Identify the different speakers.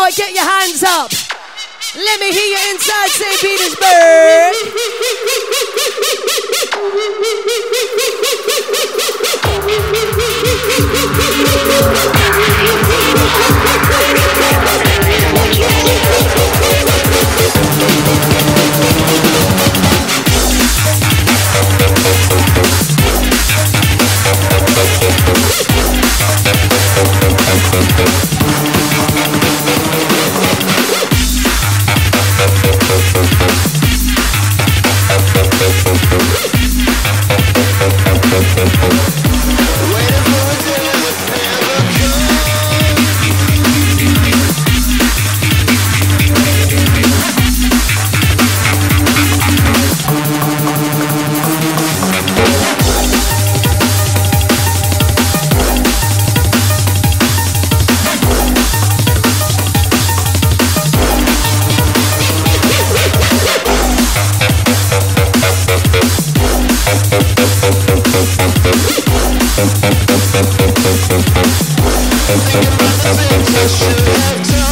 Speaker 1: know it, get your hands up. Let me hear you inside St. Petersburg.
Speaker 2: Thinking about the things I should have done.